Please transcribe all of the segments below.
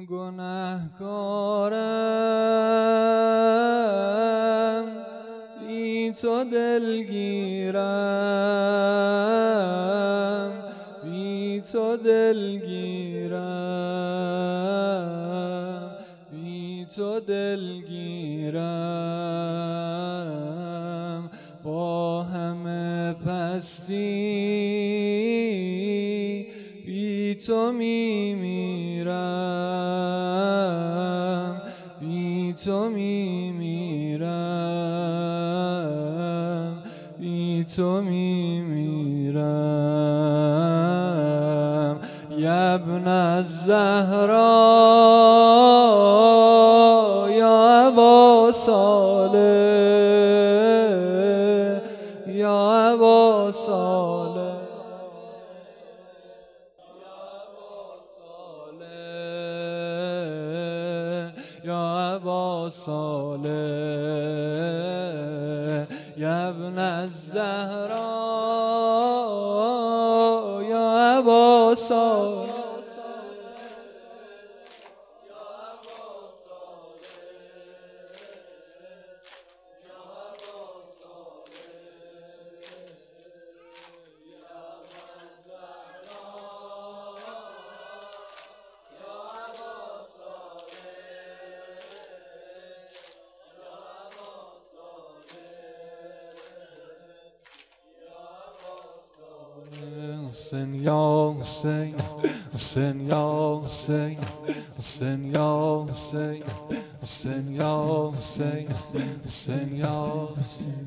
گنهکارم بی تو دلگیرم، بی تو دلگیرم، بی تو دلگیرم. با همه پستی بی تو میمیرم، بی تو میمیرم، بی تو میمیرم. یا ابن الزهرا یا ابا صالح، یا ابا صالح، یا ابا صالح، یا ابن الزهرا یا ابا صالح. حسین یا حسین، حسین یا حسین، حسین یا حسین، حسین یا حسین، حسین یا حسین.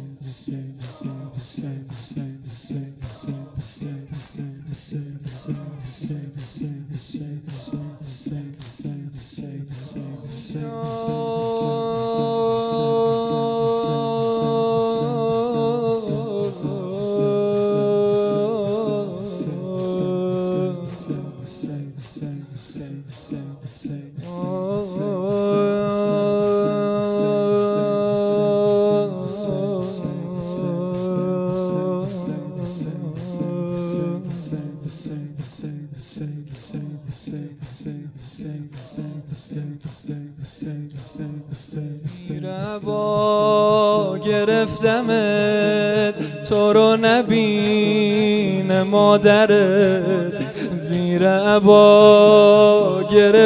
زیر عبا گرفتمت تو رو نبین مادرت، زیر عبا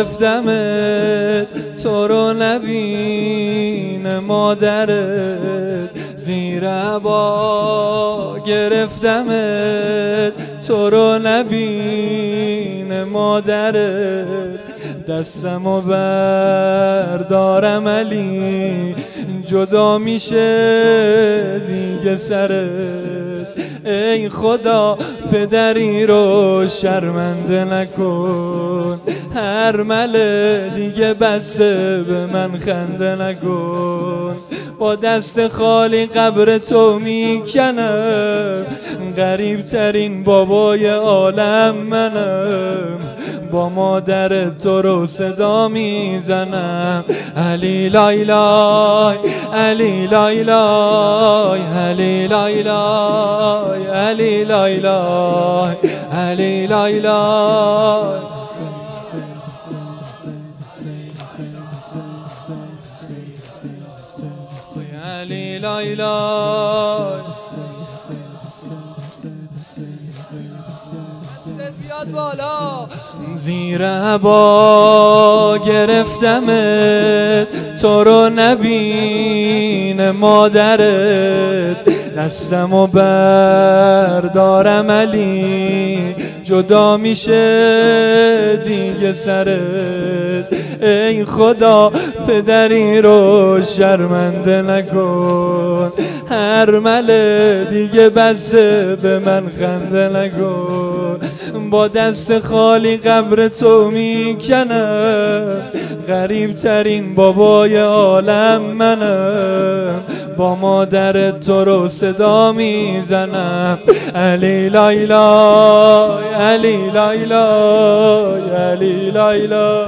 گرفتمت تو رو نبین مادرت، زیر عبا گرفتمت تو رو نبین مادرت. دستمو بردارم علی جدا میشه دیگه سرت، ای خدا پدری رو شرمنده نکن، هر مله دیگه بسته به من خنده نکن. با دست خالی قبر تو میکنم، غریب ترین بابای عالم منم، با مادر تو رو صدا میزنم. علی لای لای، علی لای لای، علی لای لای، علی لای لای، علی لای لای. علی لای لای، بیاد بالا. زیر عبا گرفتمت تو رو نبین مادرت، دستمو بردارم علی جدا میشه دیگه سرت، ای خدا پدری رو شرمنده نکن، هر مله دیگه بسته به من خنده نکن. با دست خالی قبر تو میکنم، غریب ترین بابای عالم منم، با مادر تو رو صدا میزنم. علی لای لای، علی لای لای، علی لای لای.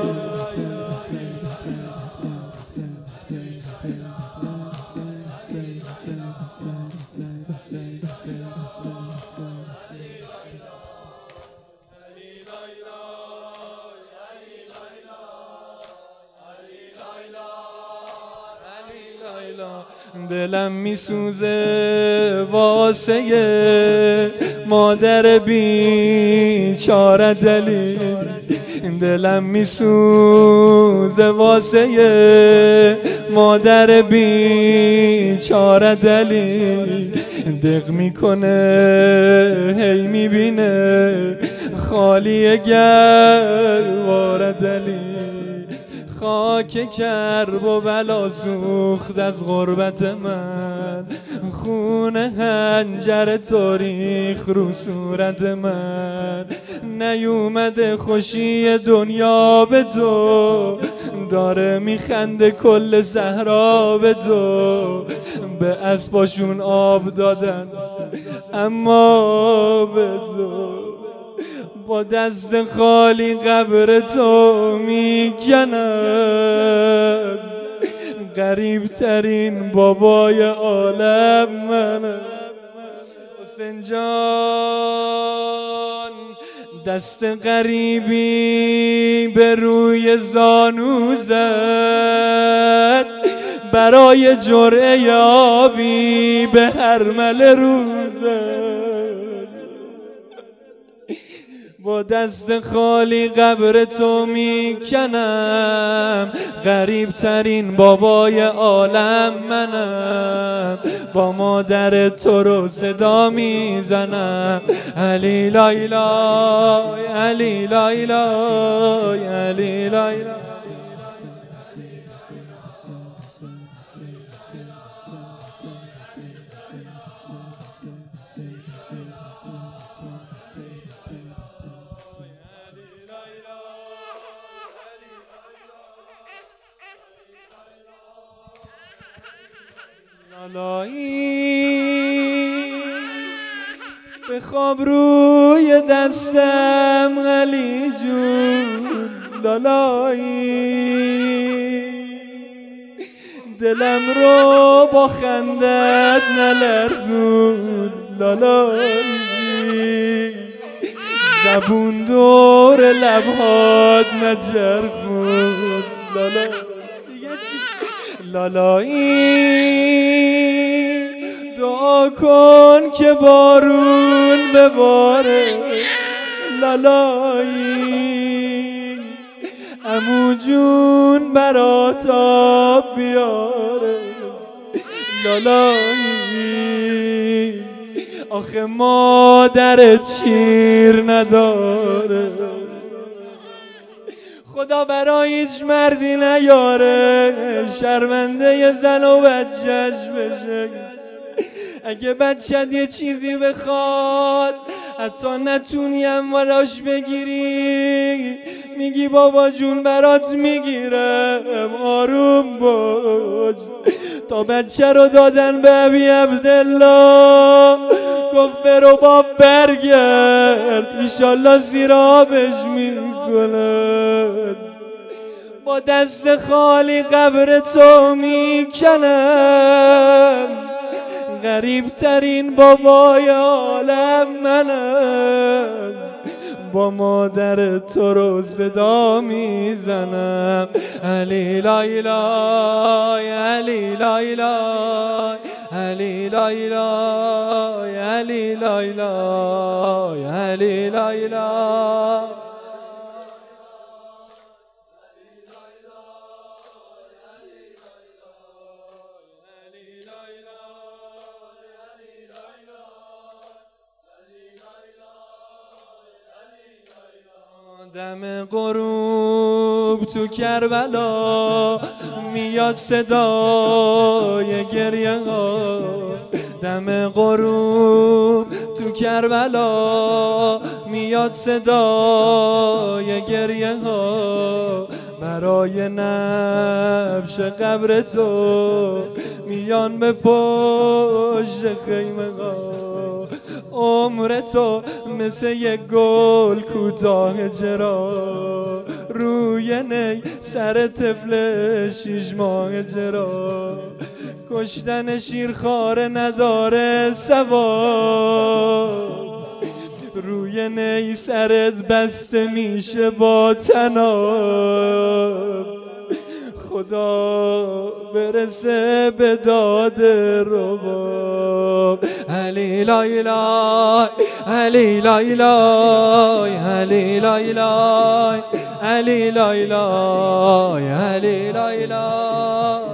دلم میسوزه واسه مادر بیچاره دلی، دلم میسوزه واسه مادر بیچاره دلی، دق میکنه هی میبینه خالی گواره دلی، خاک کرب و بلا سوخت از غربت من، خونه هنجر تاریخ رو صورت من، نیومده خوشی دنیا به تو، داره میخنده کل صحرا به تو، به اسباشون آب دادن اما به تو، با دست خالی قبر تو میکنم، غریب ترین بابای عالم منم. حسین جان دست غریبی به روی زانو زد، برای جرعه آبی به هرمل روزد، با دست خالی قبر تو میکنم، غریب ترین بابای عالم منم، با مادر تو رو صدا میزنم، علی لایلا علی لایلا علی لایلا. لالایی به خواب روی دستم علی جون، لالایی دلم رو با خندت نلرزون، لالایی زبون دور لبهات نجرفون، لالایی دعا کن که بارون بباره، لالایی عمو جون برات آب بیاره، لالایی آخه مادرت شیر نداره، خدا برای هیچ مردی نیاره شرمنده زن و بچهش بشه، اگه بچه‌ت یه چیزی بخواد حتی نتونی اموالش بگیری، میگی بابا جون برات میگیرم آروم باش، تا بچه رو دادن به ابی عبدالله گفت برو باب برگرد ایشالله زیر آبش میکنن، با دست خالی قبر تو میکنم، غریب ترین بابای عالم منم، با مادر تو رو صدا میزنم، علی لایلا علی لایلا علی لایلا علی لایلا علی لایلا. دم غروب تو کربلا میاد صدای گریه ها، دم غروب تو کربلا میاد صدای گریه ها، برای نبش قبر تو میان به پشت خیمه ها، عمر تو مثل یک گل کوتاه جرا، روی نی سر طفل 6 ماه جرا، کشتن شیرخواره نداره ثواب، روی نی سرت بسته میشه با طناب، خدا برسه به داد رباب. علی لا اله علی لا اله علی لا اله علی لا اله علی لا اله.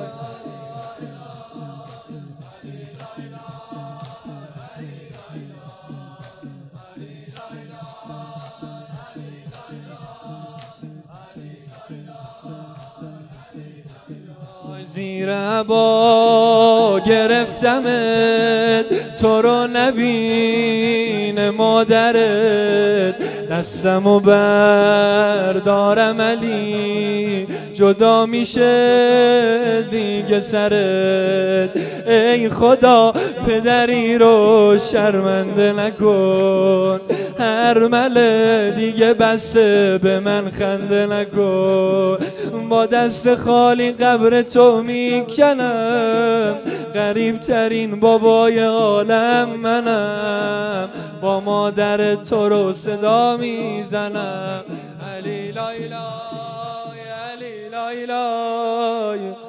زیر عبا گرفتمت تو رو نبین مادرت، دستمو بردارم علی جدا میشه دیگه سرت. ای خدا پدری رو شرمنده نکن، هر مله دیگه بسته به من خنده نکن. با دست خالی قبر تو میکنم، غریب ترین بابای عالم منم، با مادر تو رو صدا میزنم. علی لا اله علی لا اله